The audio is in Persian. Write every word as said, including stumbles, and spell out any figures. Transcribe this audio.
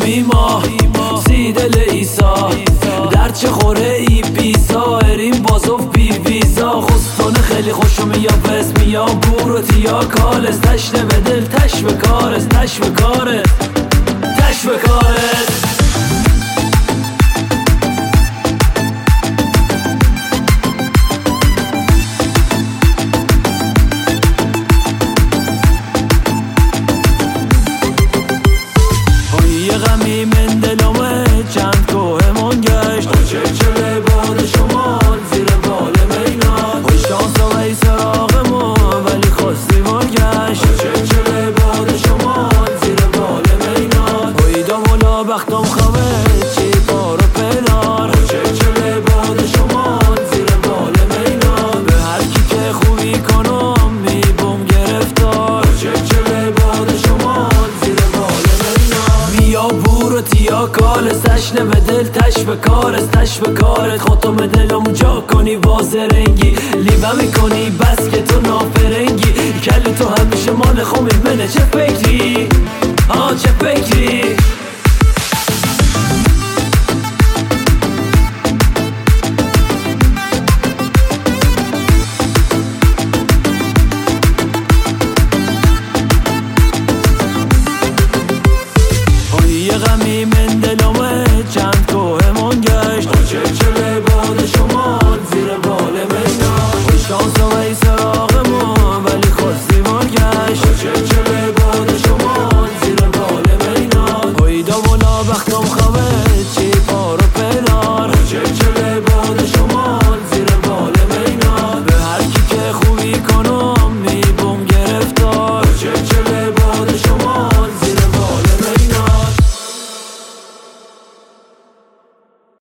بیما سی دل ایسا در چه خوره ای بیزا اریم بازوف بی ویزا خستانه خیلی خوشو میا بس میا بورو تیا کالس تشنه به دل تش به کارس تش به کارس تش به کارس غمی من دلمه چند کوه من گشت چه چه باد شمال زیر بال مینا خوش شانس و ای سراغ ما ولی خواستی مار گشت چه چه باد شمال زیر بال مینا اویدام ولا بختم خواه چی پارو پنار چه چه باد شمال زیر بال مینا به هر کی که خوبی کنم میبوم گرفتار چه چه باد شمال زیر بال مینا میا بورو تیا کالس تشنه به دل تش به کارس تش به کارت خودتو به دلم جا کنی واسه رنگی لیبه میکنی بس که تو نافرنگی کلی تو همیشه مال خومی منه چه فکری آه چه فکری غمی من دلمه چند کوه من گشت چه چه باد شمال زیر بال مینا خوش شانس و ای سراغ ما ولی خواستی مار گشت چه چه باد شمال زیر بال مینا اویدا ولا بخت